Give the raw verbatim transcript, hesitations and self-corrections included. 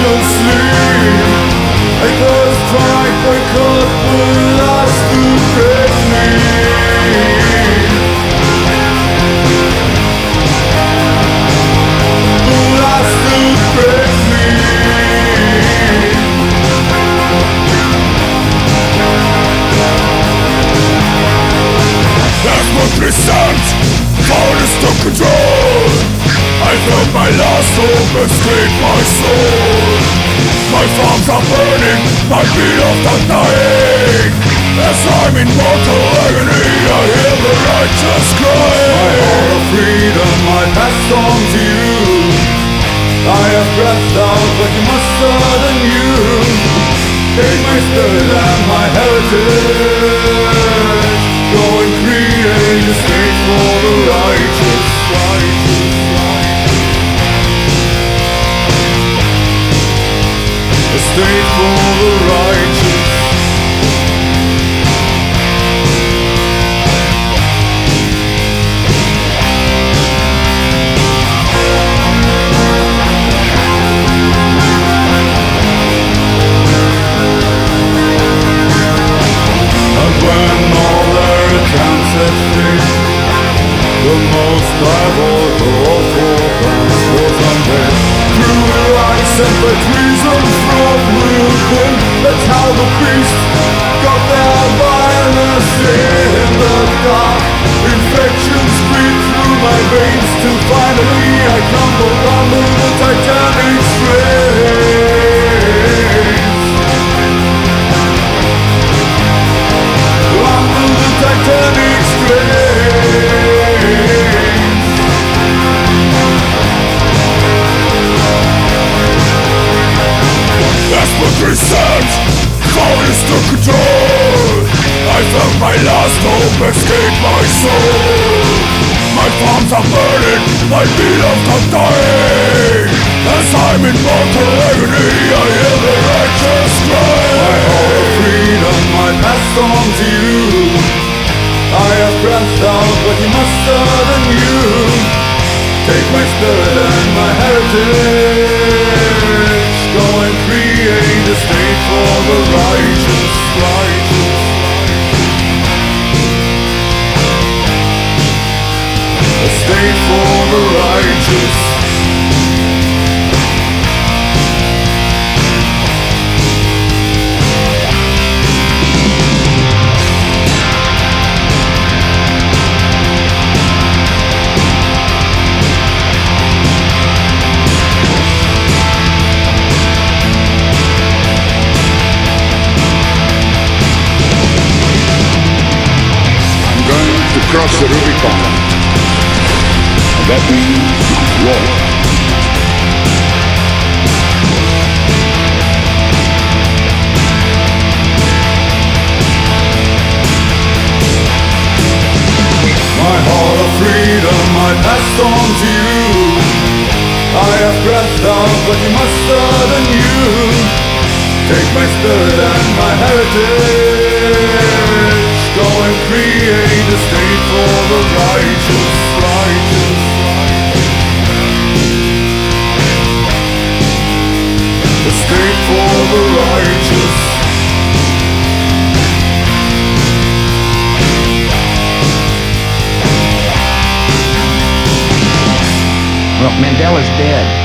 sleep. I close strike by cold will last to break me. Will last to break me. As my present phone is to control, I felt my last hope escape my soul. My farms are burning, my beloved are dying. As I'm in mortal agony, I hear the righteous cry. My heart of freedom, I pass on to you. I have breathed out like a mustard and you. Take my spirit and my heritage. Go and create a state for the righteous, righteous, righteous. A state for the righteous. And when all their attempts at fate, the most diabolical of all plans was unveiled. Through the lies and by treason from within, that's how the beast got their violence in the dark. Infections bleed through my veins till finally I crumble under the titanic strains. Under the titanic strains. As my present phone is to control, I felt my last hope escape my soul. My farms are burning, my beloved are dying. As I'm in mortal agony, I hear the righteous cry. My heart of freedom, I passed on to you. I have breathed out what you mustard and you. Take my spirit and my heritage. Go and create a state for the righteous, righteous, righteous. A state for the righteous. Cross the Rubicon, and that means war. My heart of freedom I passed on to you. I have breathed out what you mustard and you. Take my spirit and my heritage. Go and create a state for the righteous, righteous, righteous. A state for the righteous. Well, Mandela's dead.